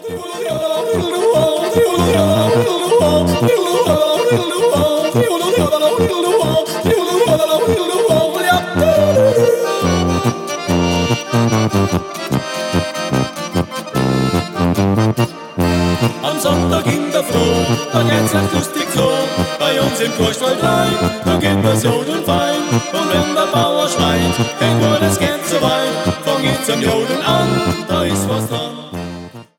Am Sonntag in der Früh, da geht's echt lustig so, bei uns im Kurstwald rein, da geht das Jodeln fein. Und wenn der Bauer schreit, hey nur, das geht so weit, fang ich zum Jodeln an, da ist was dran.